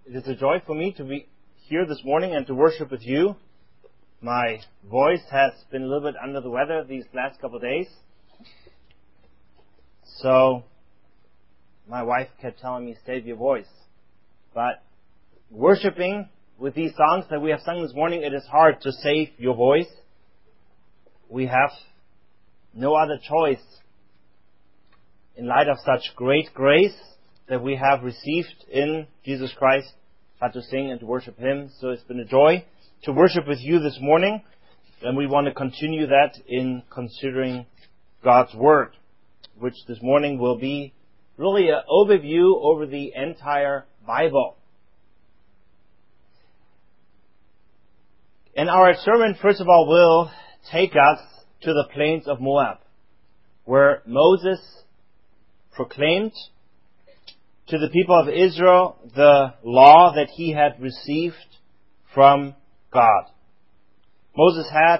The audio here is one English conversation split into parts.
It is a joy for me to be here this morning and to worship with you. My voice has been a little bit under the weather these last couple of days. So my wife kept telling me, save your voice. But worshiping with these songs that we have sung this morning, it is hard to save your voice. We have no other choice in light of such great grace that we have received in Jesus Christ, but to sing and to worship Him. So it's been a joy to worship with you this morning, and we want to continue that in considering God's Word, which this morning will be really an overview over the entire Bible. And our sermon, first of all, will take us to the plains of Moab, where Moses proclaimed to the people of Israel the law that he had received from God. Moses had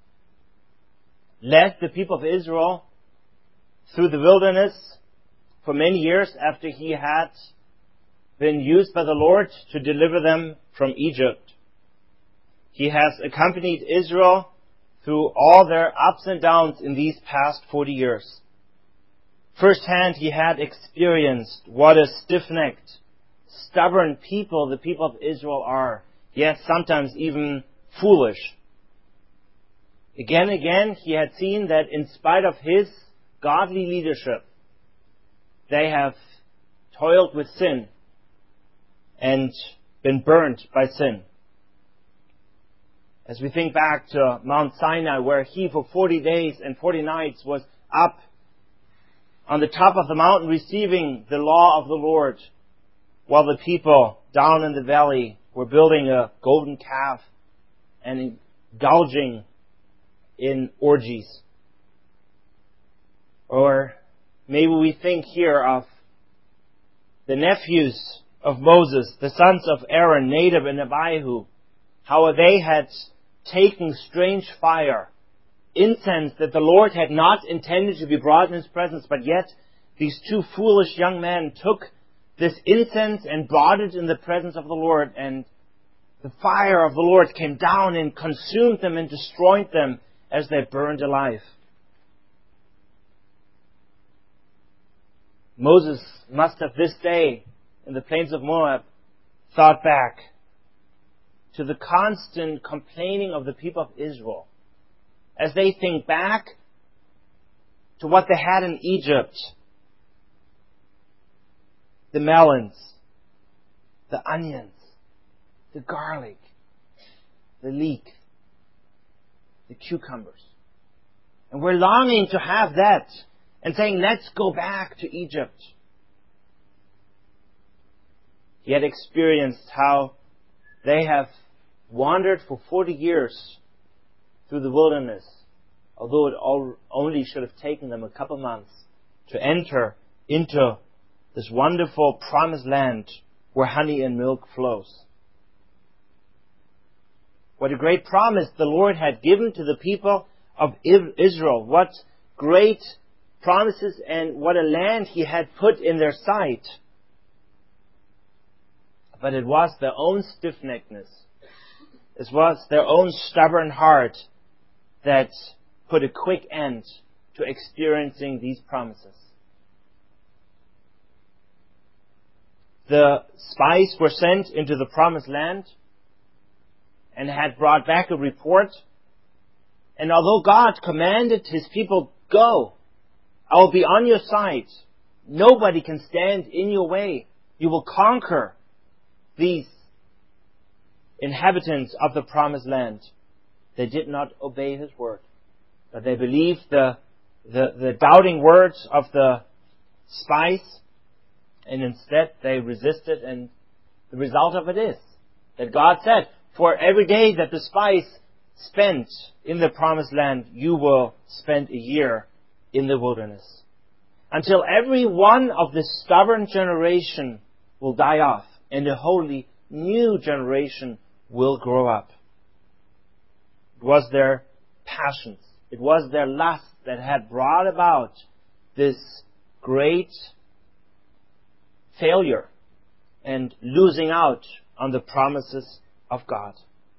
led the people of Israel through the wilderness for many years after he had been used by the Lord to deliver them from Egypt. He has accompanied Israel through all their ups and downs in these past 40 years. Firsthand, he had experienced what a stiff-necked, stubborn people the people of Israel are, yet sometimes even foolish. Again and again, he had seen that in spite of his godly leadership, they have toiled with sin and been burnt by sin. As we think back to Mount Sinai, where he for 40 days and 40 nights was up on the top of the mountain receiving the law of the Lord, while the people down in the valley were building a golden calf and indulging in orgies. Or maybe we think here of the nephews of Moses, the sons of Aaron, Nadab and Abihu, how they had taken strange fire, incense that the Lord had not intended to be brought in His presence, but yet these two foolish young men took this incense and brought it in the presence of the Lord, and the fire of the Lord came down and consumed them and destroyed them as they burned alive. Moses must have this day in the plains of Moab thought back to the constant complaining of the people of Israel, as they think back to what they had in Egypt. The melons, the onions, the garlic, the leek, the cucumbers. And we're longing to have that and saying, let's go back to Egypt. He had experienced how they have wandered for 40 years through the wilderness, although it only should have taken them a couple months to enter into this wonderful promised land where honey and milk flows. What a great promise the Lord had given to the people of Israel. What great promises and what a land He had put in their sight. But it was their own stiff-neckedness. It was their own stubborn heart that put a quick end to experiencing these promises. The spies were sent into the promised land and had brought back a report. And although God commanded His people, go, I will be on your side. Nobody can stand in your way. You will conquer these inhabitants of the promised land. They did not obey His word, but they believed the doubting words of the spies, and instead they resisted, and the result of it is that God said, for every day that the spies spent in the promised land, you will spend a year in the wilderness. Until every one of this stubborn generation will die off, and a wholly new generation will grow up. It was their passions, it was their lust that had brought about this great failure and losing out on the promises of God.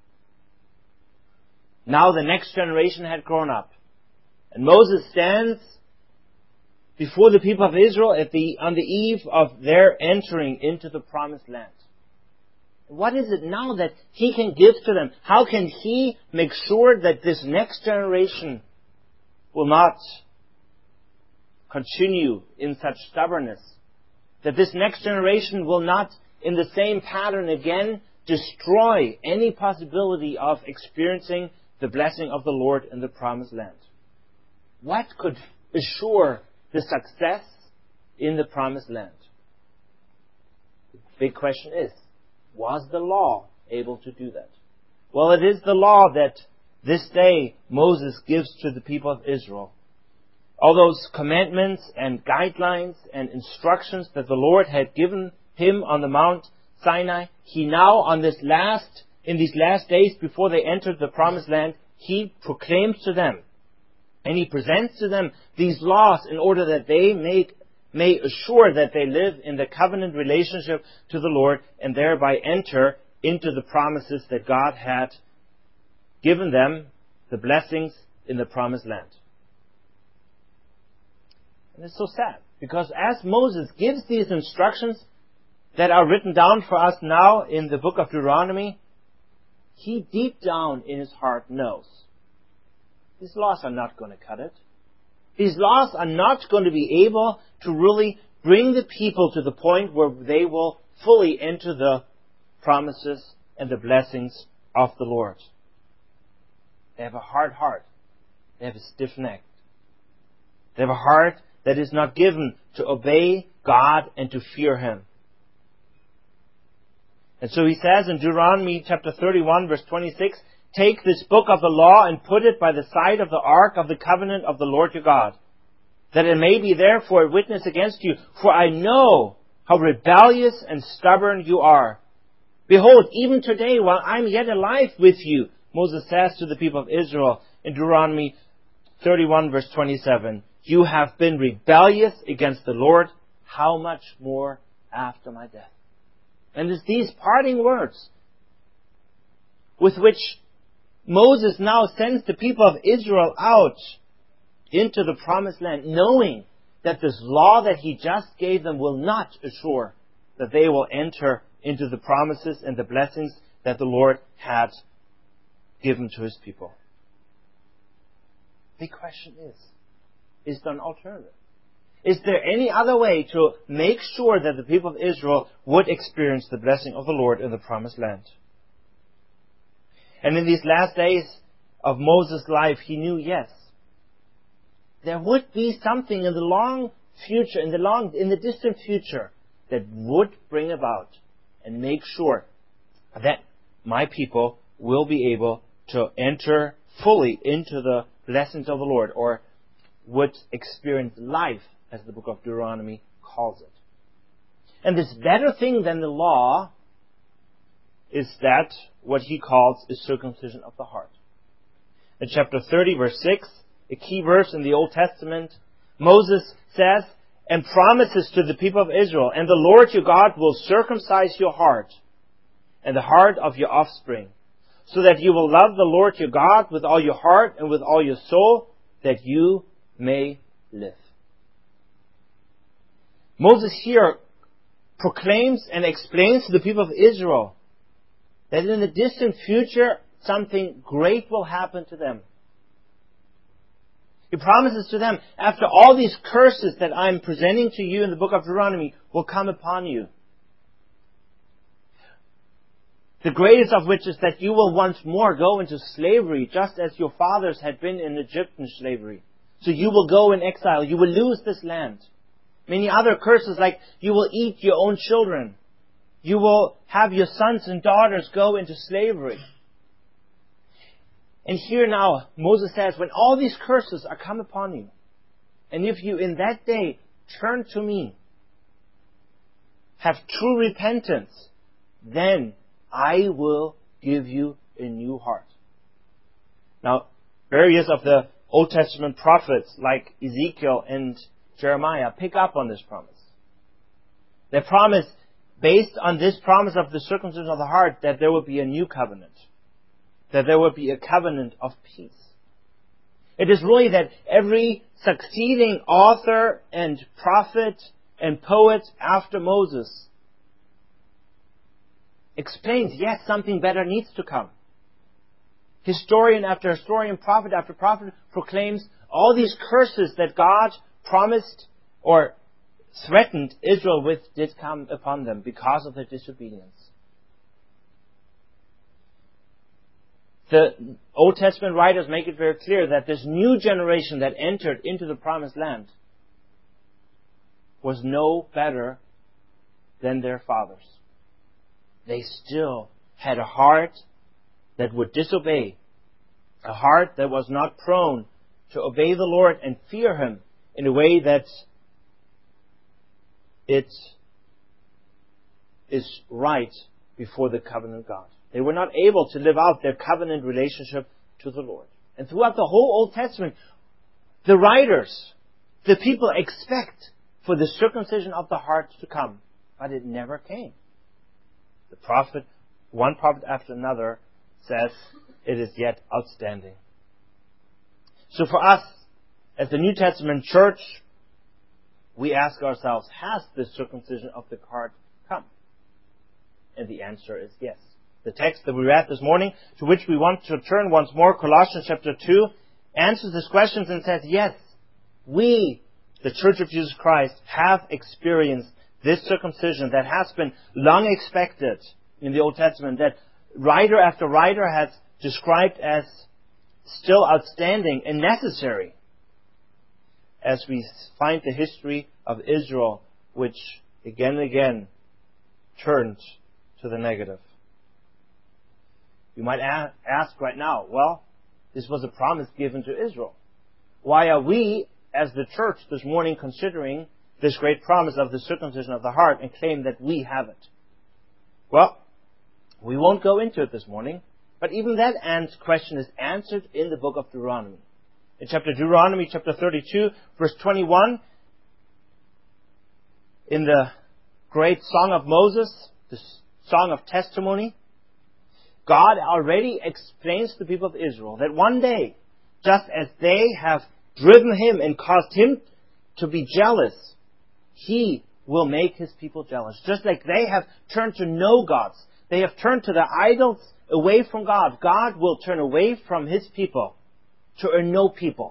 Now the next generation had grown up. And Moses stands before the people of Israel on the eve of their entering into the promised land. What is it now that he can give to them? How can he make sure that this next generation will not continue in such stubbornness? That this next generation will not, in the same pattern again, destroy any possibility of experiencing the blessing of the Lord in the promised land? What could assure the success in the promised land? The big question is, was the law able to do that? Well, it is the law that this day Moses gives to the people of Israel. All those commandments and guidelines and instructions that the Lord had given him on the Mount Sinai, he now in these last days before they entered the promised land, he proclaims to them and he presents to them these laws in order that they may assure that they live in the covenant relationship to the Lord and thereby enter into the promises that God had given them, the blessings in the promised land. And it's so sad, because as Moses gives these instructions that are written down for us now in the book of Deuteronomy, he deep down in his heart knows these laws are not going to cut it. These laws are not going to be able to really bring the people to the point where they will fully enter the promises and the blessings of the Lord. They have a hard heart. They have a stiff neck. They have a heart that is not given to obey God and to fear Him. And so he says in Deuteronomy chapter 31 verse 26, "Take this book of the law and put it by the side of the ark of the covenant of the Lord your God, that it may be there for a witness against you. For I know how rebellious and stubborn you are. Behold, even today, while I am yet alive with you," Moses says to the people of Israel in Deuteronomy 31 verse 27, "you have been rebellious against the Lord. How much more after my death?" And it's these parting words with which Moses now sends the people of Israel out into the promised land, knowing that this law that he just gave them will not assure that they will enter into the promises and the blessings that the Lord had given to His people. The question is there an alternative? Is there any other way to make sure that the people of Israel would experience the blessing of the Lord in the promised land? And in these last days of Moses' life, he knew, yes, there would be something in the long future, in the distant future, that would bring about and make sure that my people will be able to enter fully into the blessings of the Lord, or would experience life, as the book of Deuteronomy calls it. And this better thing than the law is that what he calls is circumcision of the heart. In chapter 30, verse 6, a key verse in the Old Testament, Moses says and promises to the people of Israel, "And the Lord your God will circumcise your heart and the heart of your offspring, so that you will love the Lord your God with all your heart and with all your soul, that you may live." Moses here proclaims and explains to the people of Israel that in the distant future, something great will happen to them. He promises to them, after all these curses that I'm presenting to you in the book of Deuteronomy will come upon you, the greatest of which is that you will once more go into slavery, just as your fathers had been in Egyptian slavery. So you will go in exile. You will lose this land. Many other curses, like you will eat your own children. You will have your sons and daughters go into slavery. And here now, Moses says, when all these curses are come upon you, and if you in that day turn to me, have true repentance, then I will give you a new heart. Now, various of the Old Testament prophets, like Ezekiel and Jeremiah, pick up on this promise. They promise based on this promise of the circumcision of the heart, that there would be a new covenant, that there would be a covenant of peace. It is really that every succeeding author and prophet and poet after Moses explains, yes, something better needs to come. Historian after historian, prophet after prophet proclaims all these curses that God promised or threatened Israel with did come upon them because of their disobedience. The Old Testament writers make it very clear that this new generation that entered into the promised land was no better than their fathers. They still had a heart that would disobey, a heart that was not prone to obey the Lord and fear Him in a way that it is right before the covenant of God. They were not able to live out their covenant relationship to the Lord. And throughout the whole Old Testament, the writers, the people expect for the circumcision of the heart to come, but it never came. The prophet, one prophet after another, says it is yet outstanding. So for us, as the New Testament church, we ask ourselves, has the circumcision of the heart come? And the answer is yes. The text that we read this morning, to which we want to turn once more, Colossians chapter 2, answers these questions and says, yes, we, the Church of Jesus Christ, have experienced this circumcision that has been long expected in the Old Testament, that writer after writer has described as still outstanding and necessary, as we find the history of Israel, which again and again turned to the negative. You might ask right now, well, this was a promise given to Israel. Why are we, as the church this morning, considering this great promise of the circumcision of the heart and claim that we have it? Well, we won't go into it this morning, but even that question is answered in the book of Deuteronomy. In Deuteronomy chapter 32, verse 21, in the great Song of Moses, the Song of Testimony, God already explains to the people of Israel that one day, just as they have driven Him and caused Him to be jealous, He will make His people jealous. Just like they have turned to no gods, they have turned to the idols away from God, God will turn away from His people to a no people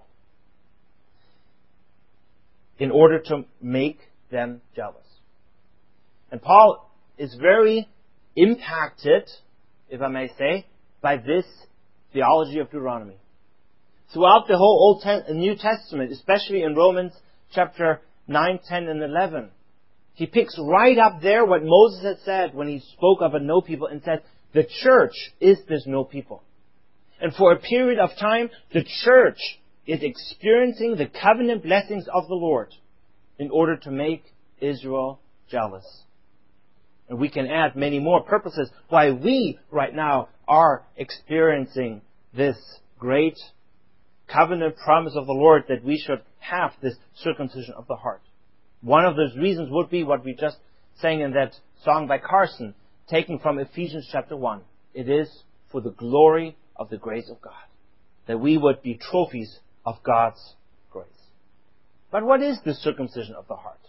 in order to make them jealous. And Paul is very impacted, if I may say, by this theology of Deuteronomy. Throughout the whole New Testament, especially in Romans chapter 9, 10, and 11, he picks right up there what Moses had said when he spoke of a no people and said, the church is this no people. And for a period of time, the church is experiencing the covenant blessings of the Lord in order to make Israel jealous. And we can add many more purposes why we right now are experiencing this great covenant promise of the Lord that we should have this circumcision of the heart. One of those reasons would be what we just sang in that song by Carson, taken from Ephesians chapter 1. It is for the glory of the grace of God, that we would be trophies of God's grace. But what is the circumcision of the heart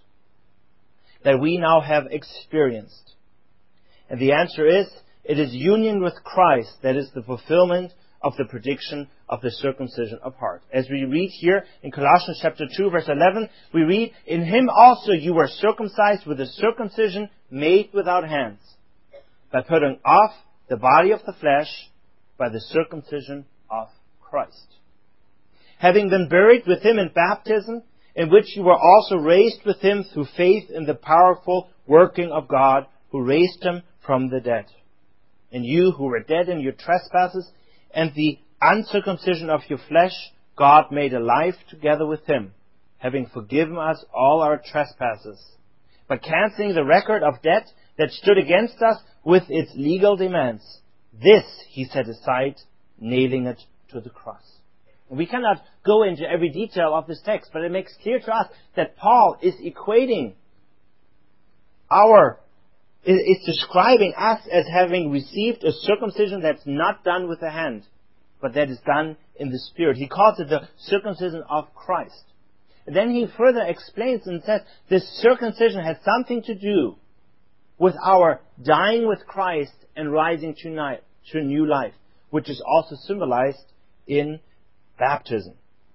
that we now have experienced? And the answer is, it is union with Christ that is the fulfillment of the prediction of the circumcision of heart. As we read here in Colossians chapter 2, verse 11, we read, in Him also you were circumcised with a circumcision made without hands, by putting off the body of the flesh by the circumcision of Christ. Having been buried with Him in baptism, in which you were also raised with Him through faith in the powerful working of God, who raised Him from the dead. And you who were dead in your trespasses and the uncircumcision of your flesh, God made alive together with Him, having forgiven us all our trespasses, by canceling the record of debt that stood against us with its legal demands. This He set aside, nailing it to the cross. And we cannot go into every detail of this text, but it makes clear to us that Paul is equating our It's describing us as having received a circumcision that's not done with the hand, but that is done in the Spirit. He calls it the circumcision of Christ. And then he further explains and says this circumcision has something to do with our dying with Christ and rising to new life, which is also symbolized in baptism.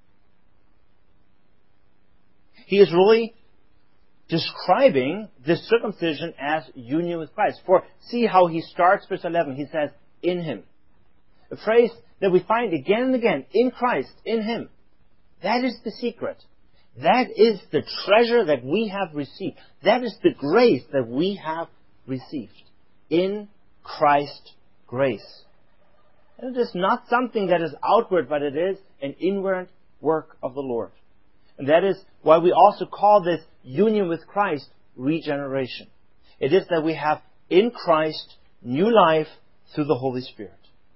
He is really describing this circumcision as union with Christ. For see how he starts verse 11. He says, in Him. A phrase that we find again and again. In Christ, in Him. That is the secret. That is the treasure that we have received. That is the grace that we have received. In Christ grace. And it is not something that is outward, but it is an inward work of the Lord. And that is why we also call this union with Christ regeneration. It is that we have in Christ new life through the Holy Spirit.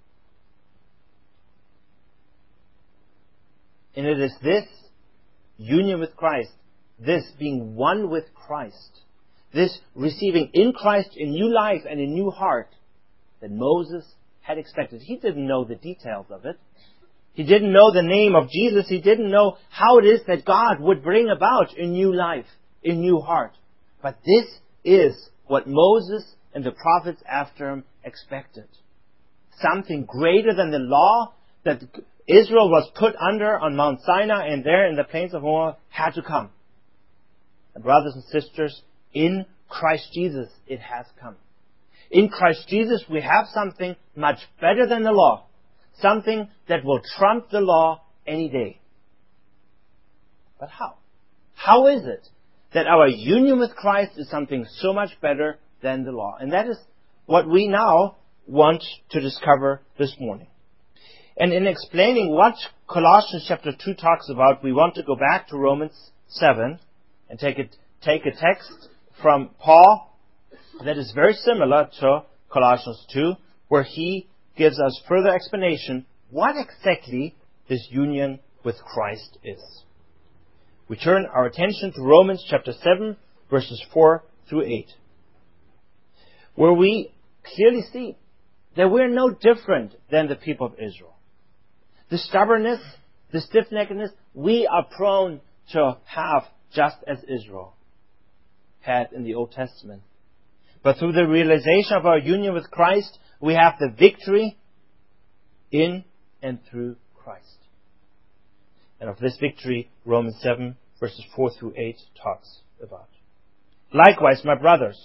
And it is this union with Christ, this being one with Christ, this receiving in Christ a new life and a new heart that Moses had expected. He didn't know the details of it. He didn't know the name of Jesus. He didn't know how it is that God would bring about a new life, a new heart. But this is what Moses and the prophets after him expected. Something greater than the law that Israel was put under on Mount Sinai and there in the plains of Moab had to come. And brothers and sisters, in Christ Jesus it has come. In Christ Jesus we have something much better than the law. Something that will trump the law any day. But how? How is it that our union with Christ is something so much better than the law? And that is what we now want to discover this morning. And in explaining what Colossians chapter 2 talks about, we want to go back to Romans 7 and take a text from Paul that is very similar to Colossians 2, where he gives us further explanation what exactly this union with Christ is. We turn our attention to Romans chapter 7, verses 4 through 8, where we clearly see that we're no different than the people of Israel. The stubbornness, the stiff-neckedness, we are prone to have just as Israel had in the Old Testament. But through the realization of our union with Christ, we have the victory in and through Christ. And of this victory, Romans 7, verses 4 through 8 talks about. Likewise, my brothers,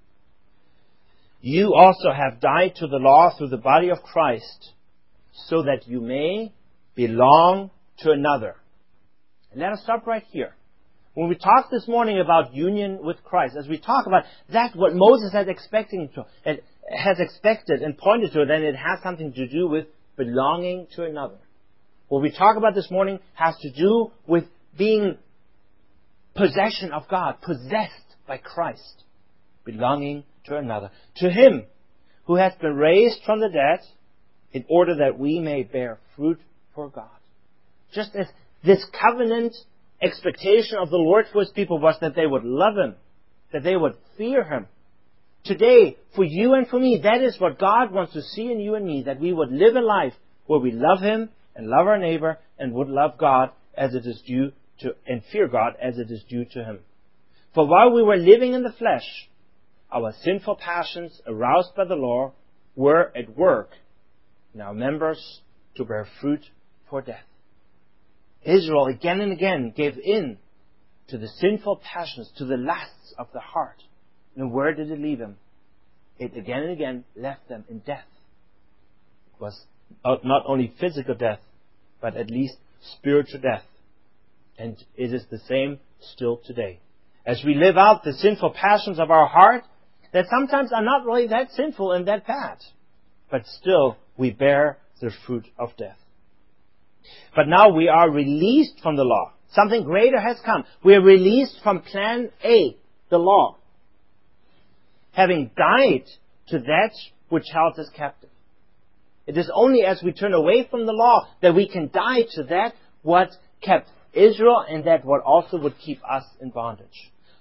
you also have died to the law through the body of Christ, so that you may belong to another. And let us stop right here. When we talk this morning about union with Christ, as we talk about that, what Moses has expected and pointed to, then it has something to do with belonging to another. What we talk about this morning has to do with being possession of God, possessed by Christ, belonging to another. To Him who has been raised from the dead, in order that we may bear fruit for God. Just as this covenant expectation of the Lord for His people was that they would love Him, that they would fear Him. Today, for you and for me, that is what God wants to see in you and me, that we would live a life where we love Him and love our neighbor and would love God as it is due to, and fear God as it is due to Him. For while we were living in the flesh, our sinful passions aroused by the law were at work in our members to bear fruit for death. Israel again and again gave in to the sinful passions, to the lusts of the heart. And where did it leave them? It again and again left them in death. It was not only physical death, but at least spiritual death. And it is the same still today. As we live out the sinful passions of our heart, that sometimes are not really that sinful and that bad, but still we bear the fruit of death. But now we are released from the law. Something greater has come. We are released from plan A, the law, having died to that which held us captive. It is only as we turn away from the law that we can die to that what kept Israel and that what also would keep us in bondage.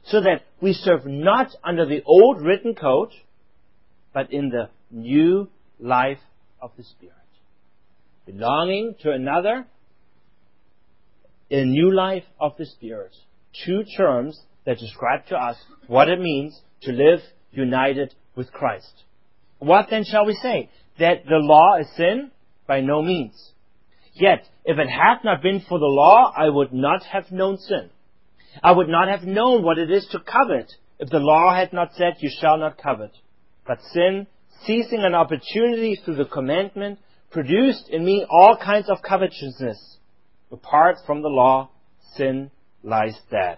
so that we serve not under the old written code, but in the new life of the Spirit. Belonging to another, a new life of the Spirit. Two terms that describe to us what it means to live united with Christ. What then shall we say? That the law is sin? By no means. Yet, if it had not been for the law, I would not have known sin. I would not have known what it is to covet if the law had not said, you shall not covet. But sin, seizing an opportunity through the commandment, produced in me all kinds of covetousness. Apart from the law, sin lies dead.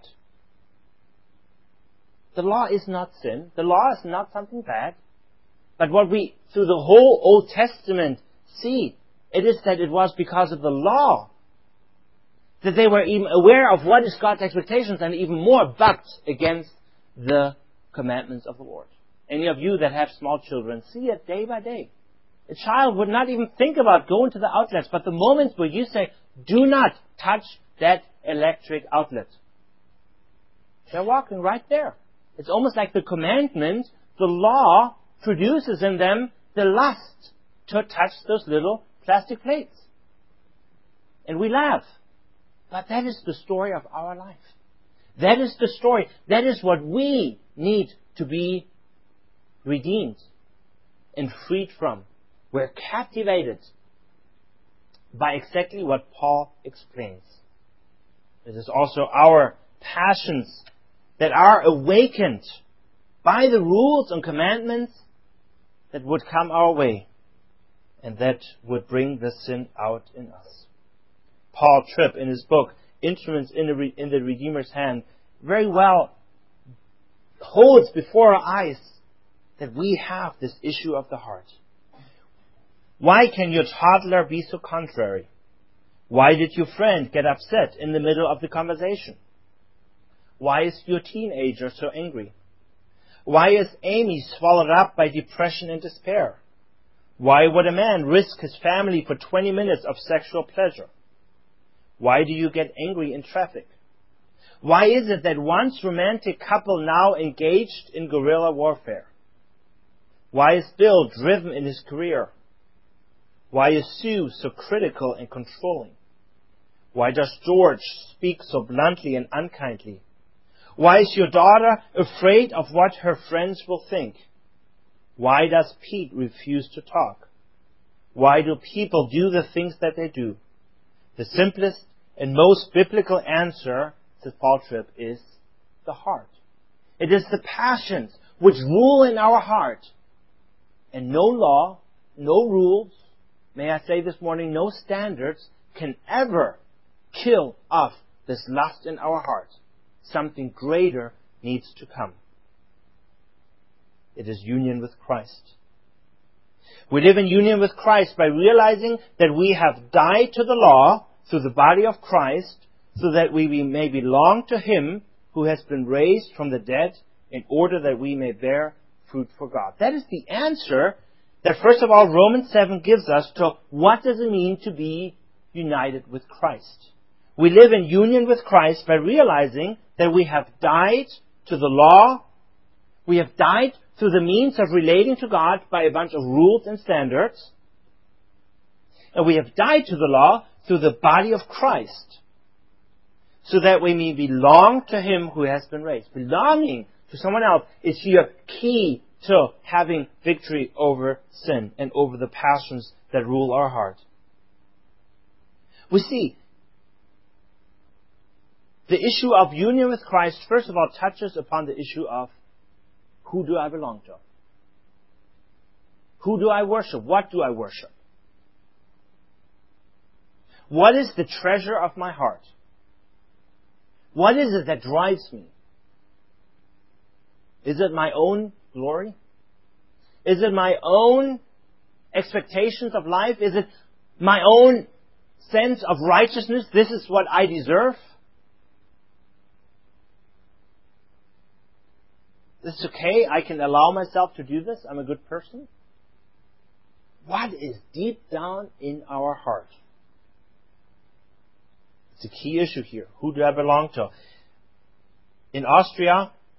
The law is not sin. The law is not something bad. But what we, through the whole Old Testament, see, it is that it was because of the law that they were even aware of what is God's expectations and even more bucked against the commandments of the Lord. Any of you that have small children see it day by day. A child would not even think about going to the outlets, but the moments where you say, do not touch that electric outlet, they're walking right there. It's almost like the commandment, the law, produces in them the lust to touch those little plastic plates. And we laugh. But that is the story of our life. That is the story. That is what we need to be redeemed and freed from. We're captivated by exactly what Paul explains. It is also our passions that are awakened by the rules and commandments that would come our way and that would bring the sin out in us. Paul Tripp, in his book, Instruments in the Redeemer's Hand, very well holds before our eyes that we have this issue of the heart. Why can your toddler be so contrary? Why did your friend get upset in the middle of the conversation? Why is your teenager so angry? Why is Amy swallowed up by depression and despair? Why would a man risk his family for 20 minutes of sexual pleasure? Why do you get angry in traffic? Why is it that once romantic couple now engaged in guerrilla warfare? Why is Bill driven in his career? Why is Sue so critical and controlling? Why does George speak so bluntly and unkindly? Why is your daughter afraid of what her friends will think? Why does Pete refuse to talk? Why do people do the things that they do? The simplest and most biblical answer, says Paul Tripp, is the heart. It is the passions which rule in our heart. And no law, no rules, may I say this morning, no standards can ever kill off this lust in our heart. Something greater needs to come. It is union with Christ. We live in union with Christ by realizing that we have died to the law through the body of Christ so that we may belong to Him who has been raised from the dead in order that we may bear fruit for God. That is the answer that, first of all, Romans 7 gives us to what does it mean to be united with Christ. We live in union with Christ by realizing that we have died to the law. We have died through the means of relating to God by a bunch of rules and standards. And we have died to the law through the body of Christ, so that we may belong to Him who has been raised. Belonging to someone else is here key to having victory over sin and over the passions that rule our heart. We see the issue of union with Christ, first of all, touches upon the issue of who do I belong to? Who do I worship? What do I worship? What is the treasure of my heart? What is it that drives me? Is it my own glory? Is it my own expectations of life? Is it my own sense of righteousness? This is what I deserve? This is okay. I can allow myself to do this. I'm a good person. What is deep down in our heart? It's a key issue here. Who do I belong to? In Austria,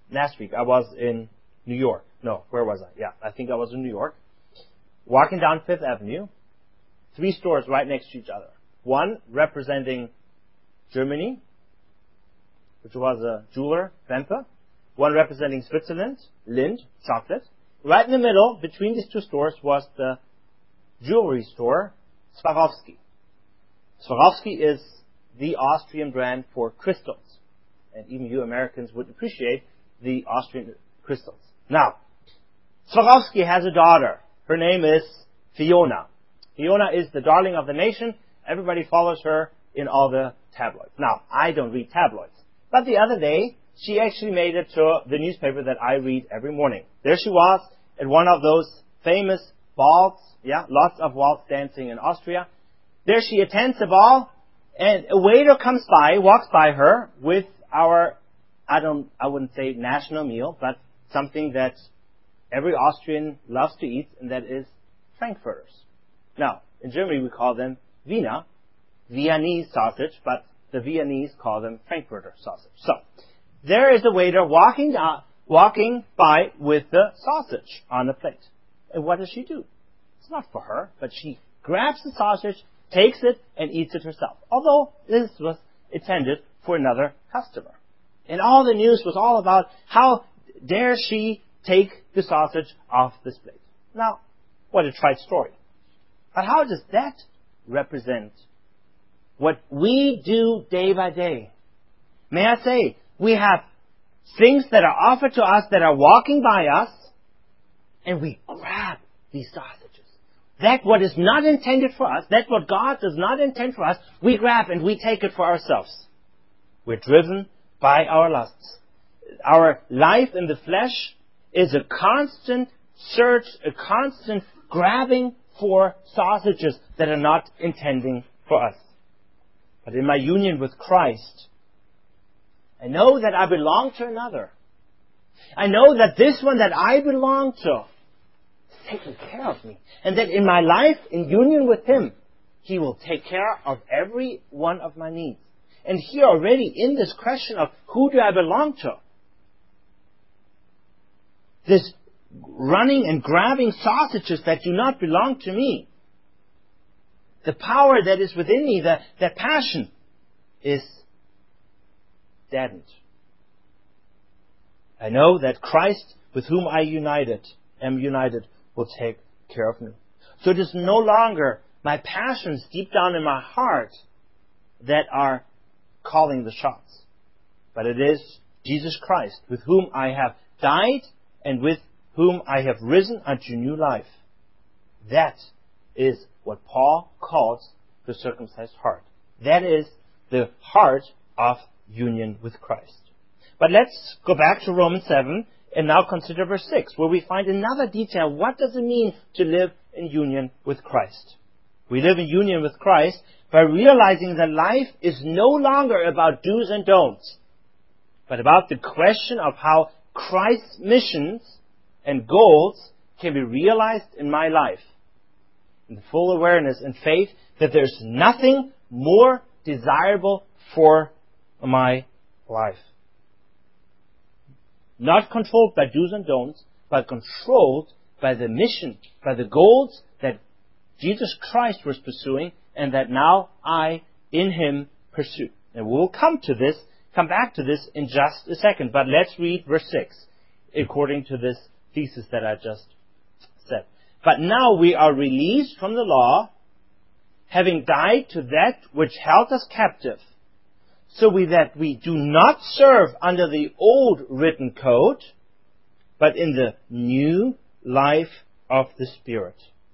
last week I was in New York. No, where was I? Yeah, I think I was in New York. Walking down Fifth Avenue, 3 stores right next to each other. One representing Germany, which was a jeweler, Wempe. One representing Switzerland, Lindt, chocolate. Right in the middle, between these 2 stores, was the jewelry store, Swarovski. Swarovski is the Austrian brand for crystals. And even you Americans would appreciate the Austrian crystals. Now, Swarovski has a daughter. Her name is Fiona. Fiona is the darling of the nation. Everybody follows her in all the tabloids. Now, I don't read tabloids. But the other day, she actually made it to the newspaper that I read every morning. There she was at one of those famous balls. Yeah, lots of waltz dancing in Austria. There she attends the ball, and a waiter comes by, walks by her with our, I wouldn't say national meal, but something that every Austrian loves to eat, and that is Frankfurters. Now, in Germany we call them Wiener, Viennese sausage, but the Viennese call them Frankfurter sausage. So, there is a waiter walking by with the sausage on the plate. And what does she do? It's not for her, but she grabs the sausage, takes it, and eats it herself. Although this was intended for another customer. And all the news was all about how dare she take the sausage off this plate. Now, what a trite story. But how does that represent what we do day by day? May I say, we have things that are offered to us that are walking by us, and we grab these sausages. That what is not intended for us, that what God does not intend for us, we grab and we take it for ourselves. We're driven by our lusts. Our life in the flesh is a constant search, a constant grabbing for sausages that are not intending for us. But in my union with Christ, I know that I belong to another. I know that this one that I belong to is taking care of me. And that in my life, in union with Him, He will take care of every one of my needs. And here already in this question of who do I belong to, this running and grabbing sausages that do not belong to me, the power that is within me, that passion is deadened. I know that Christ, with whom I am united, will take care of me. So it is no longer my passions deep down in my heart that are calling the shots, but it is Jesus Christ, with whom I have died and with whom I have risen unto new life. That is what Paul calls the circumcised heart. That is the heart of union with Christ. But let's go back to Romans 7 and now consider verse 6, where we find another detail. What does it mean to live in union with Christ? We live in union with Christ by realizing that life is no longer about do's and don'ts, but about the question of how Christ's missions and goals can be realized in my life. In the full awareness and faith that there's nothing more desirable for my life. Not controlled by do's and don'ts, but controlled by the mission, by the goals that Jesus Christ was pursuing and that now I, in Him, pursue. And we'll come back to this in just a second. But let's read verse 6, according to this thesis that I just said. But now we are released from the law, having died to that which held us captive, so that we do not serve under the old written code, but in the new life of the Spirit.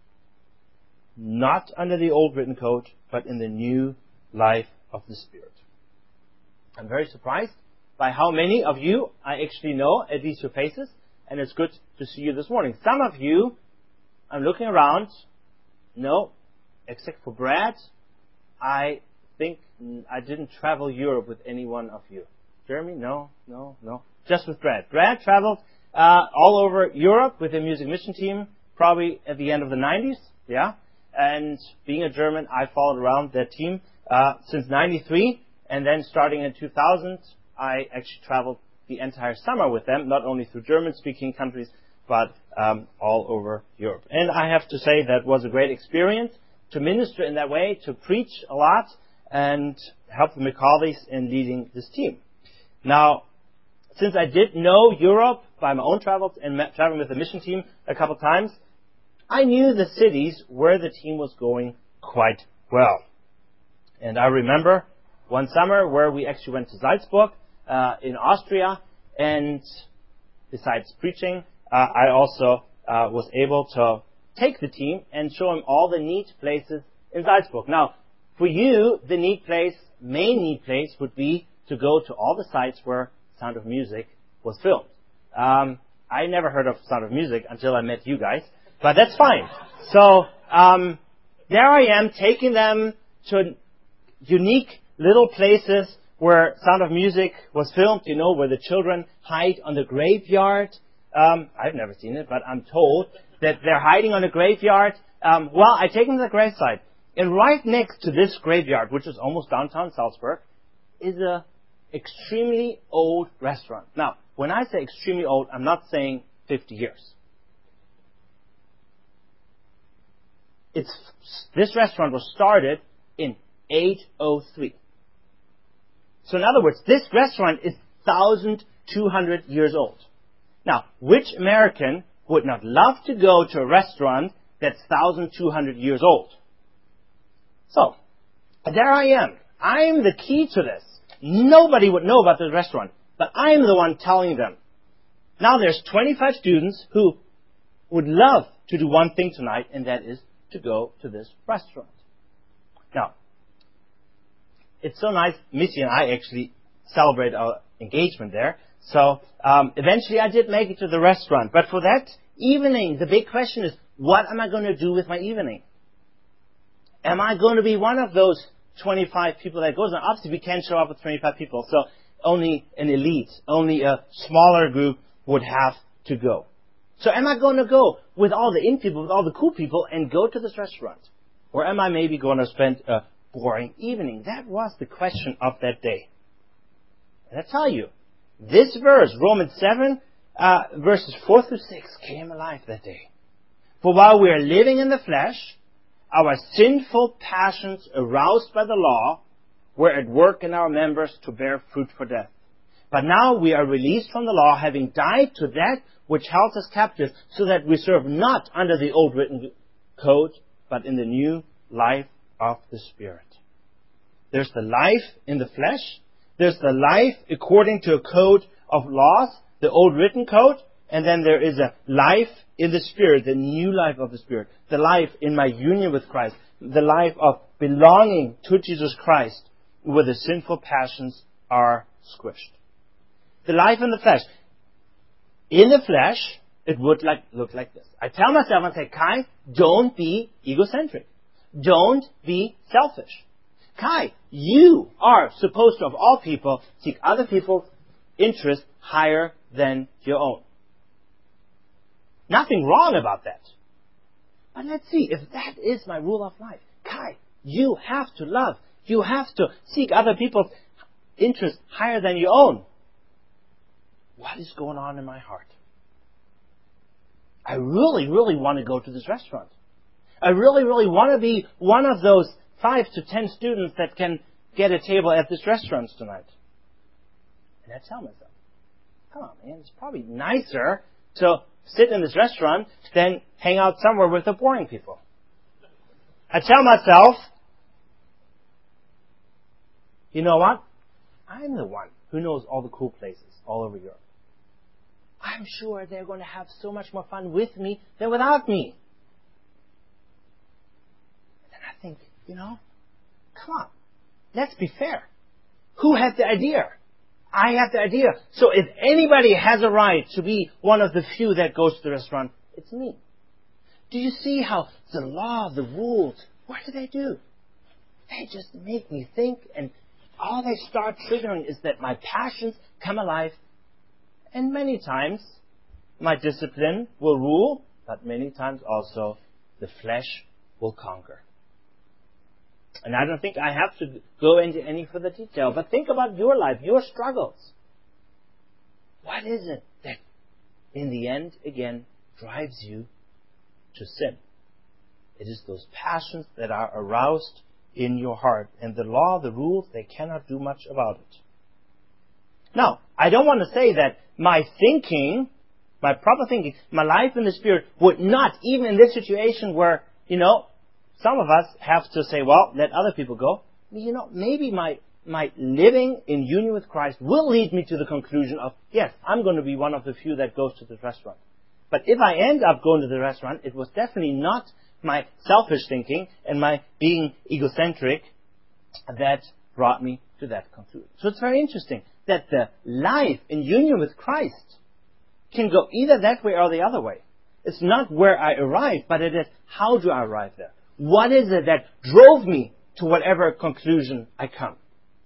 Not under the old written code, but in the new life of the Spirit. I'm very surprised by how many of you I actually know, at least your faces, and it's good to see you this morning. Some of you, I'm looking around, no, except for Brad, I think I didn't travel Europe with any one of you. Jeremy? No. Just with Brad. Brad traveled all over Europe with the music mission team, probably at the end of the 90s, yeah. And being a German, I followed around that team since 93, and then starting in 2000, I actually traveled the entire summer with them, not only through German-speaking countries, but all over Europe. And I have to say that was a great experience to minister in that way, to preach a lot, and help the McCauley's in leading this team. Now, since I did know Europe by my own travels and traveling with the mission team a couple of times, I knew the cities where the team was going quite well. And I remember one summer where we actually went to Salzburg in Austria, and besides preaching, I also was able to take the team and show them all the neat places in Salzburg. Now, for you, the main neat place would be to go to all the sites where Sound of Music was filmed. I never heard of Sound of Music until I met you guys, but that's fine. So there I am, taking them to unique little places where Sound of Music was filmed, where the children hide on the graveyard. I've never seen it, but I'm told that they're hiding on a graveyard. I take them to the gravesite. And right next to this graveyard, which is almost downtown Salzburg, is a extremely old restaurant. Now, when I say extremely old, I'm not saying 50 years. This restaurant was started in 803. So in other words, this restaurant is 1,200 years old. Now, which American would not love to go to a restaurant that's 1,200 years old? So, there I am. I'm the key to this. Nobody would know about this restaurant, but I'm the one telling them. Now there's 25 students who would love to do one thing tonight, and that is to go to this restaurant. Now, it's so nice. Missy and I actually celebrate our engagement there. So eventually I did make it to the restaurant. But for that evening, the big question is, what am I going to do with my evening? Am I going to be one of those 25 people that goes? Now, obviously, we can't show up with 25 people, so only an elite, only a smaller group would have to go. So am I going to go with all the in people, with all the cool people, and go to this restaurant? Or am I maybe going to spend a boring evening? That was the question of that day. And I tell you, this verse, Romans 7, verses 4 through 6, came alive that day. For while we are living in the flesh, our sinful passions aroused by the law were at work in our members to bear fruit for death. But now we are released from the law, having died to that which held us captive, so that we serve not under the old written code, but in the new life of the Spirit. There's the life in the flesh. There's the life according to a code of laws, the old written code. And then there is a life in the Spirit, the new life of the Spirit. The life in my union with Christ. The life of belonging to Jesus Christ, where the sinful passions are squished. The life in the flesh. In the flesh, it would look like this. I tell myself and say, Kai, don't be egocentric. Don't be selfish. Kai, you are supposed to, of all people, seek other people's interests higher than your own. Nothing wrong about that. But let's see, if that is my rule of life, Kai, you have to love. You have to seek other people's interests higher than your own. What is going on in my heart? I really, really want to go to this restaurant. I really, really want to be one of those 5 to 10 students that can get a table at this restaurant tonight. And I tell myself, come on, man, it's probably nicer to sit in this restaurant than hang out somewhere with the boring people. I tell myself, you know what? I'm the one who knows all the cool places all over Europe. I'm sure they're going to have so much more fun with me than without me. And then I think, come on, let's be fair. Who had the idea? I had the idea. So if anybody has a right to be one of the few that goes to the restaurant, it's me. Do you see how the law, the rules, what do? They just make me think, and all they start triggering is that my passions come alive. And many times, my discipline will rule, but many times also the flesh will conquer. And I don't think I have to go into any further detail, but think about your life, your struggles. What is it that in the end, again, drives you to sin? It is those passions that are aroused in your heart. And the law, the rules, they cannot do much about it. Now, I don't want to say that my thinking, my proper thinking, my life in the Spirit would not, even in this situation where, some of us have to say, well, let other people go. Maybe my living in union with Christ will lead me to the conclusion of, yes, I'm going to be one of the few that goes to the restaurant. But if I end up going to the restaurant, it was definitely not my selfish thinking and my being egocentric that brought me to that conclusion. So it's very interesting that the life in union with Christ can go either that way or the other way. It's not where I arrive, but it is how do I arrive there? What is it that drove me to whatever conclusion I come?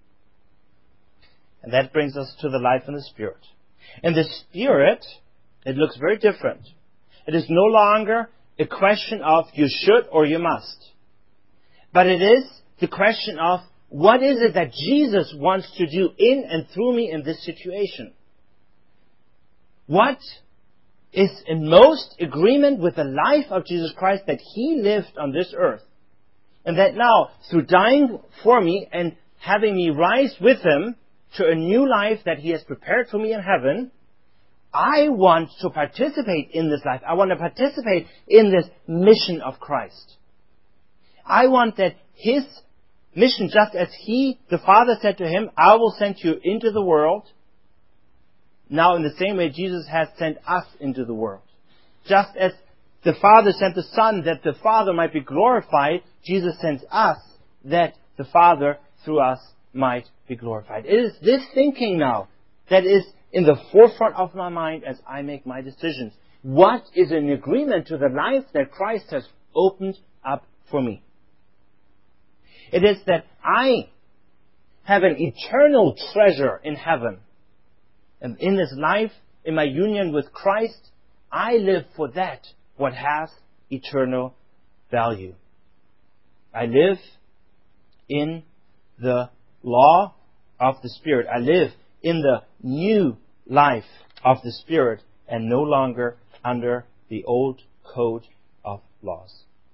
And that brings us to the life in the Spirit. In the Spirit, it looks very different. It is no longer a question of you should or you must. But it is the question of what is it that Jesus wants to do in and through me in this situation? What is in most agreement with the life of Jesus Christ that He lived on this earth? And that now, through dying for me and having me rise with Him to a new life that He has prepared for me in heaven, I want to participate in this life. I want to participate in this mission of Christ. I want that His mission, just as the Father said to Him, I will send you into the world. Now in the same way Jesus has sent us into the world. Just as the Father sent the Son that the Father might be glorified, Jesus sends us that the Father through us might be glorified. It is this thinking now that is in the forefront of my mind as I make my decisions. What is in agreement to the life that Christ has opened up for me? It is that I have an eternal treasure in heaven. And in this life, in my union with Christ, I live for that, what has eternal value. I live in the law of the Spirit. I live in the new life of the Spirit and no longer under the old code of laws.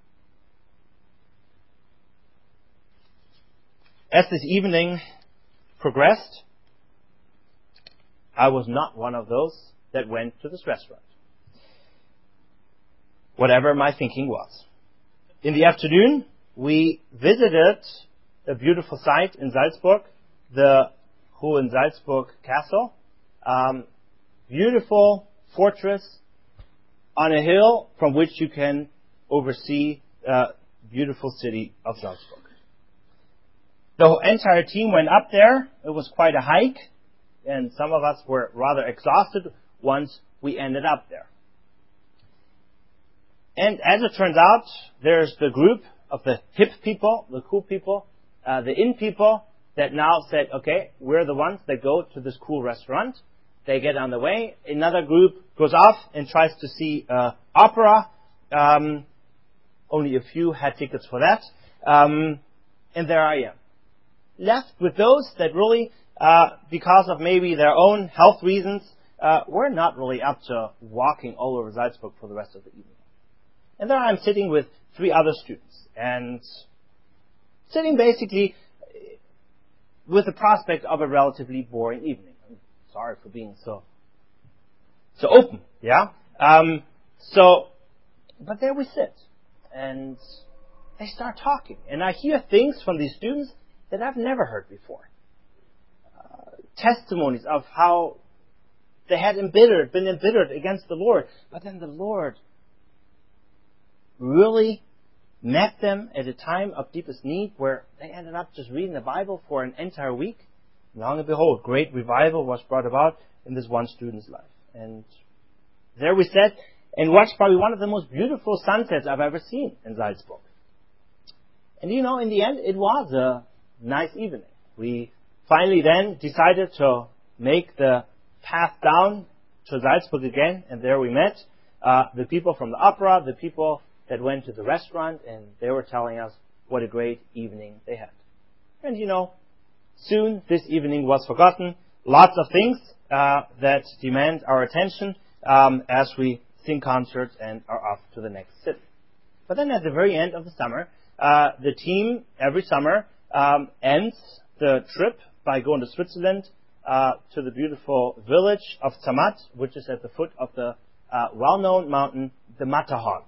As this evening progressed, I was not one of those that went to this restaurant, whatever my thinking was. In the afternoon, we visited a beautiful site in Salzburg, the Hohensalzburg Castle. Beautiful fortress on a hill from which you can oversee the beautiful city of Salzburg. The entire team went up there. It was quite a hike, and some of us were rather exhausted once we ended up there. And as it turns out, there's the group of the hip people, the cool people, the in people that now said, okay, we're the ones that go to this cool restaurant. They get on the way. Another group goes off and tries to see opera. Only a few had tickets for that. And there I am. Left with those that really, because of maybe their own health reasons, were not really up to walking all over Salzburg for the rest of the evening. And there I'm sitting with 3 other students. And sitting basically with the prospect of a relatively boring evening. I'm sorry for being so open, yeah? But there we sit. And they start talking. And I hear things from these students that I've never heard before. Testimonies of how they had been embittered against the Lord. But then the Lord really met them at a time of deepest need where they ended up just reading the Bible for an entire week. Long and behold, great revival was brought about in this one student's life. And there we sat and watched probably one of the most beautiful sunsets I've ever seen in Salzburg. And in the end, it was a nice evening. We finally then decided to make the path down to Salzburg again, and there we met the people from the opera, the people that went to the restaurant, and they were telling us what a great evening they had. And soon this evening was forgotten. lots of things that demand our attention as we sing concerts and are off to the next city. But then at the very end of the summer, the team every summer ends the trip by going to Switzerland to the beautiful village of Zermatt, which is at the foot of the well-known mountain, the Matterhorn.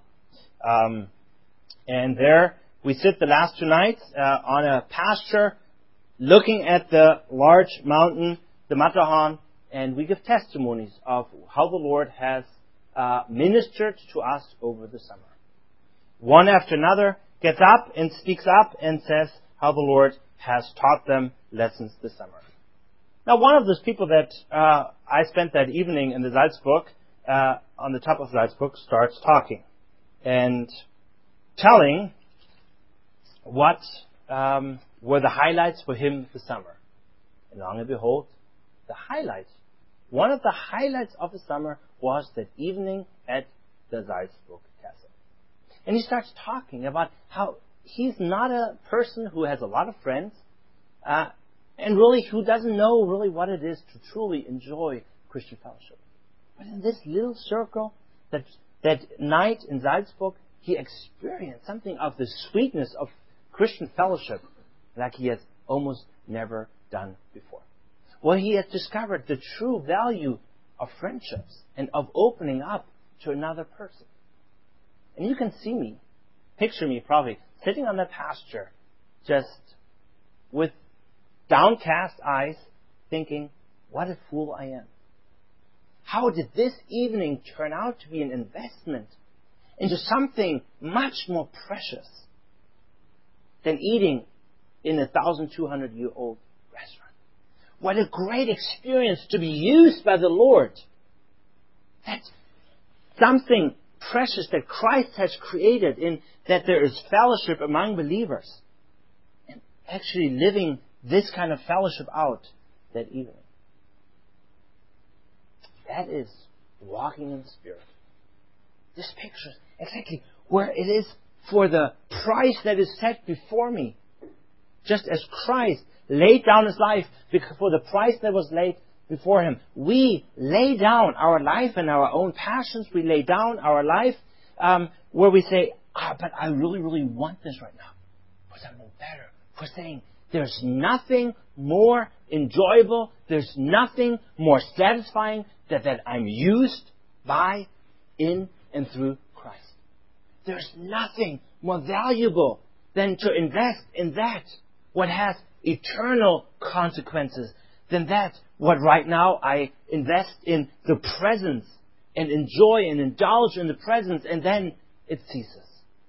And there we sit the last 2 nights on a pasture looking at the large mountain, the Matterhorn, and we give testimonies of how the Lord has ministered to us over the summer. One after another gets up and speaks up and says how the Lord has taught them lessons this summer. Now, one of those people that I spent that evening in the Salzburg, on the top of Salzburg, starts talking and telling what were the highlights for him this summer. And long and behold, one of the highlights of the summer was that evening at the Salzburg Castle. And he starts talking about how he's not a person who has a lot of friends, and really who doesn't know really what it is to truly enjoy Christian fellowship. But in this little circle, that night in Salzburg, he experienced something of the sweetness of Christian fellowship like he has almost never done before. Well, he has discovered the true value of friendships and of opening up to another person. And you can see me, picture me probably, sitting on the pasture, just with downcast eyes, thinking, what a fool I am. How did this evening turn out to be an investment into something much more precious than eating in a 1,200-year-old restaurant? What a great experience to be used by the Lord. That's something precious that Christ has created, in that there is fellowship among believers. And actually living this kind of fellowship out that evening. That is walking in the Spirit. This picture is exactly where it is for the price that is set before me. Just as Christ laid down His life for the price that was laid before Him, we lay down our life and our own passions. We lay down our life where we say, but I really, really want this right now. For something better. For saying, there's nothing more enjoyable, there's nothing more satisfying that I'm used by, in, and through Christ. There's nothing more valuable than to invest in that, what has eternal consequences, than that, what right now I invest in the presence and enjoy and indulge in the presence, and then it ceases.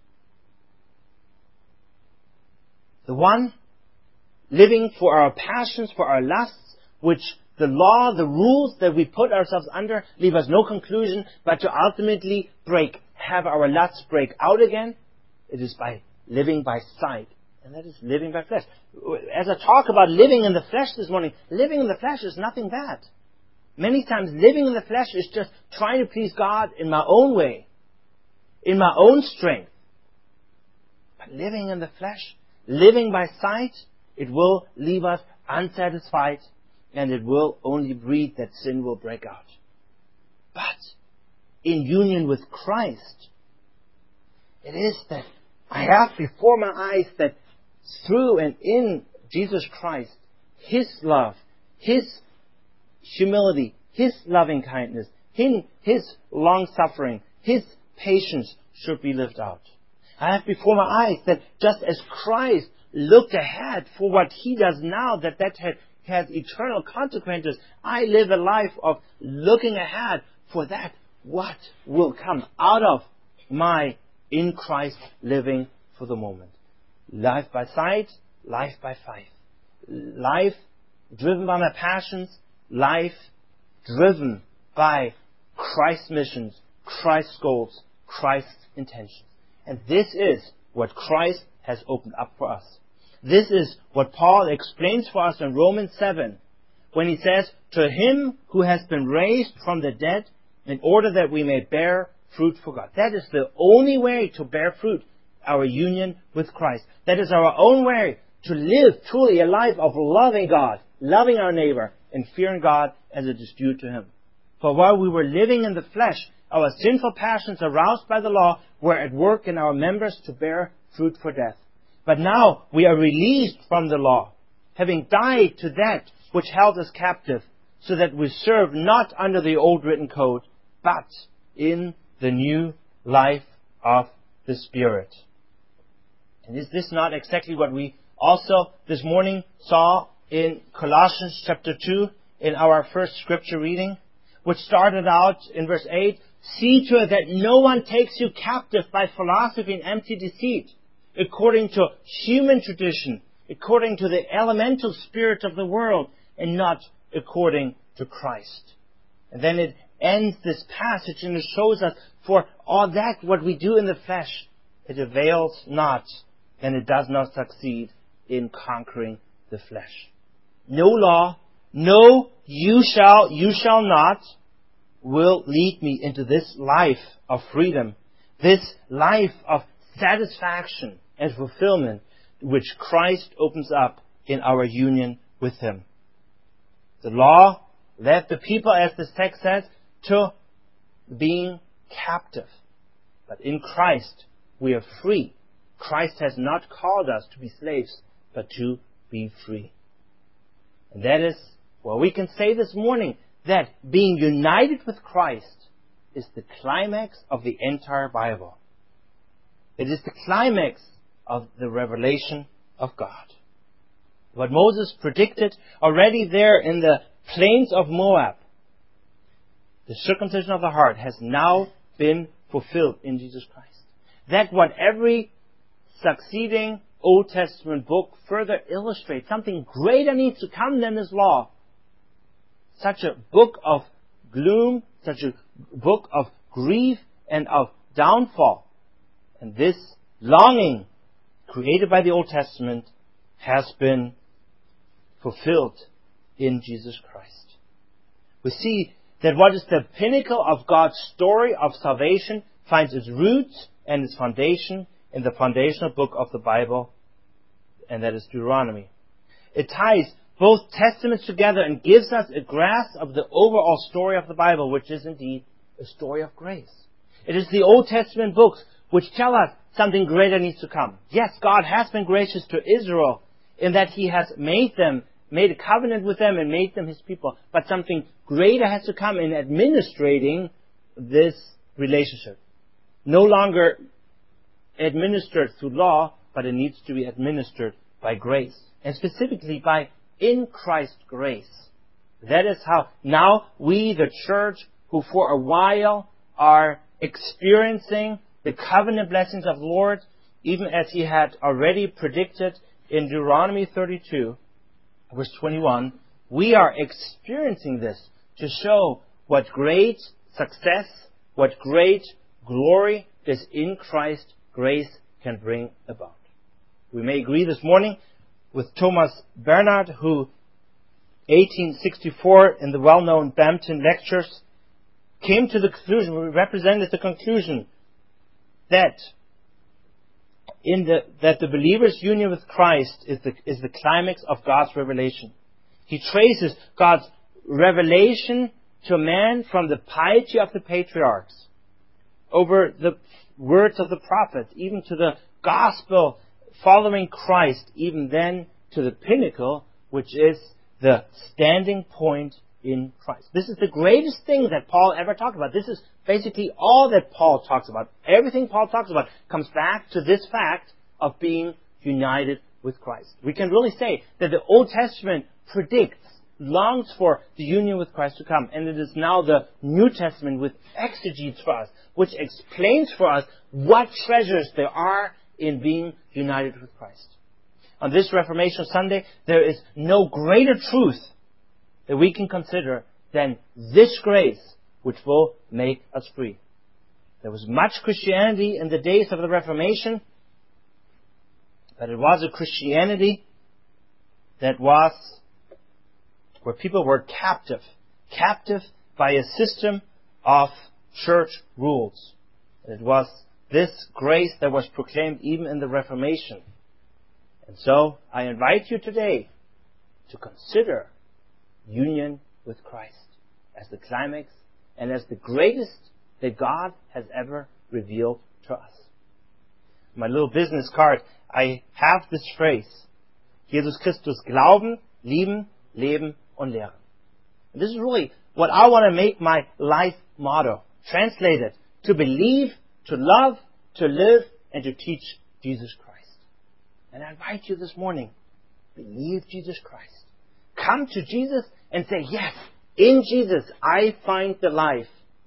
The one living for our passions, for our lusts, which the law, the rules that we put ourselves under leave us no conclusion but to ultimately have our lusts break out again. It is by living by sight, and that is living by flesh. As I talk about living in the flesh this morning, living in the flesh is nothing bad. Many times living in the flesh is just trying to please God in my own way, in my own strength. But living in the flesh, living by sight, it will leave us unsatisfied, and it will only breed that sin will break out. But in union with Christ, it is that I have before my eyes that through and in Jesus Christ, His love, His humility, His loving kindness, His long-suffering, His patience should be lived out. I have before my eyes that just as Christ looked ahead for what He does now, that has eternal consequences, I live a life of looking ahead for that, what will come out of my in Christ living for the moment. Life by sight, life by faith. Life driven by my passions, life driven by Christ's missions, Christ's goals, Christ's intentions. And this is what Christ has opened up for us. This is what Paul explains for us in Romans 7, when he says, to Him who has been raised from the dead, in order that we may bear fruit for God. That is the only way to bear fruit, our union with Christ. That is our own way to live truly a life of loving God, loving our neighbor, and fearing God as it is due to Him. For while we were living in the flesh, our sinful passions aroused by the law were at work in our members to bear fruit for death. But now we are released from the law, having died to that which held us captive, so that we serve not under the old written code, but in the new life of the Spirit. And is this not exactly what we also this morning saw in Colossians chapter 2 in our first scripture reading, which started out in verse 8, "See to it that no one takes you captive by philosophy and empty deceit, according to human tradition, according to the elemental spirit of the world, and not according to Christ." And then it ends this passage and it shows us, for all that what we do in the flesh, it avails not, and it does not succeed in conquering the flesh. No law, no you shall not, will lead me into this life of freedom, this life of satisfaction and fulfillment which Christ opens up in our union with Him. The law led the people, as this text says, to being captive. But in Christ we are free. Christ has not called us to be slaves, but to be free. And that is what we can say this morning, that being united with Christ is the climax of the entire Bible. It is the climax of the revelation of God. What Moses predicted already there in the plains of Moab, the circumcision of the heart, has now been fulfilled in Jesus Christ. That what every succeeding Old Testament book further illustrates, something greater needs to come than this law. Such a book of gloom, such a book of grief and of downfall. And this longing created by the Old Testament has been fulfilled in Jesus Christ. We see that what is the pinnacle of God's story of salvation finds its roots and its foundation in the foundational book of the Bible, and that is Deuteronomy. It ties both testaments together and gives us a grasp of the overall story of the Bible, which is indeed a story of grace. It is the Old Testament books which tell us something greater needs to come. Yes, God has been gracious to Israel in that He has made a covenant with them and made them His people. But something greater has to come in administrating this relationship. No longer administered through law, but it needs to be administered by grace. And specifically by in Christ grace. That is how now we, the church, who for a while are experiencing the covenant blessings of the Lord, even as He had already predicted in Deuteronomy 32, verse 21, we are experiencing this to show what great success, what great glory this in Christ grace can bring about. We may agree this morning with Thomas Bernard, who 1864 in the well-known Bampton Lectures came to the conclusion, represented the conclusion that the believer's union with Christ is the climax of God's revelation. He traces God's revelation to man from the piety of the patriarchs, over the words of the prophets, even to the gospel following Christ, even then to the pinnacle, which is the standing point in Christ. This is the greatest thing that Paul ever talked about. This is basically all that Paul talks about. Everything Paul talks about comes back to this fact of being united with Christ. We can really say that the Old Testament predicts, longs for the union with Christ to come. And it is now the New Testament with exegetes for us, which explains for us what treasures there are in being united with Christ. On this Reformation Sunday, there is no greater truth that we can consider than this grace which will make us free. There was much Christianity in the days of the Reformation, but it was a Christianity that was where people were captive by a system of church rules. It was this grace that was proclaimed even in the Reformation. And so I invite you today to consider union with Christ as the climax and as the greatest that God has ever revealed to us. My little business card, I have this phrase, Jesus Christus glauben, lieben, leben und lehren. And this is really what I want to make my life motto. Translated, to believe, to love, to live, and to teach Jesus Christ. And I invite you this morning, believe Jesus Christ. Come to Jesus and say, yes, in Jesus I find the life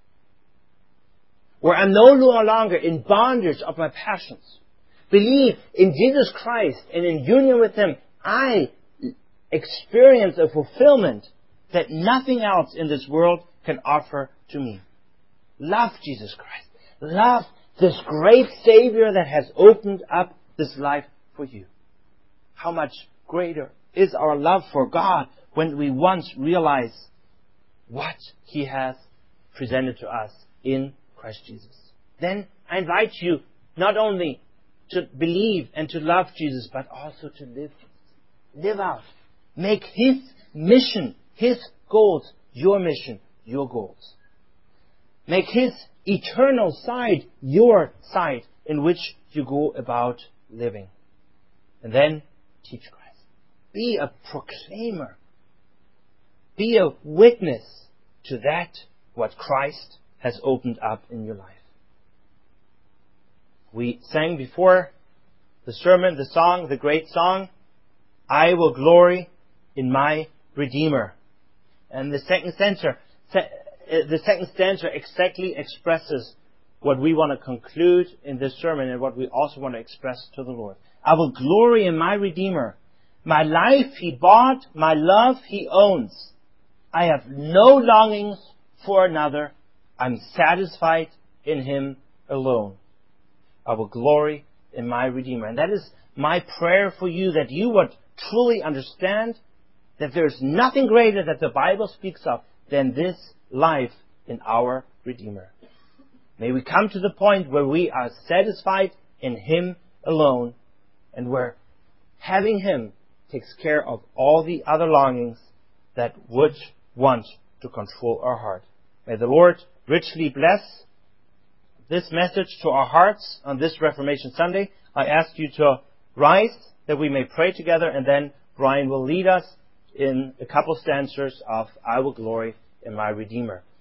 where I'm no longer in bondage of my passions. Believe in Jesus Christ, and in union with Him, I experience a fulfillment that nothing else in this world can offer to me. Love Jesus Christ. Love this great Savior that has opened up this life for you. How much greater is our love for God when we once realize what He has presented to us in Christ Jesus. Then I invite you not only to believe and to love Jesus, but also to live. Live out. Make His mission, His goals, your mission, your goals. Make His eternal side your side in which you go about living. And then teach Christ. Be a proclaimer. Be a witness to that what Christ has opened up in your life. We sang before the sermon, the song, the great song, I will glory in my Redeemer. And the second stanza exactly expresses what we want to conclude in this sermon and what we also want to express to the Lord. I will glory in my Redeemer. My life He bought, my love He owns. I have no longings for another. I'm satisfied in Him alone. I will glory in my Redeemer. And that is my prayer for you, that you would truly understand that there's nothing greater that the Bible speaks of than this life in our Redeemer. May we come to the point where we are satisfied in Him alone, and where having Him takes care of all the other longings that would want to control our heart. May the Lord richly bless this message to our hearts on this Reformation Sunday. I ask you to rise that we may pray together, and then Brian will lead us in a couple stanzas of I will glory in my Redeemer.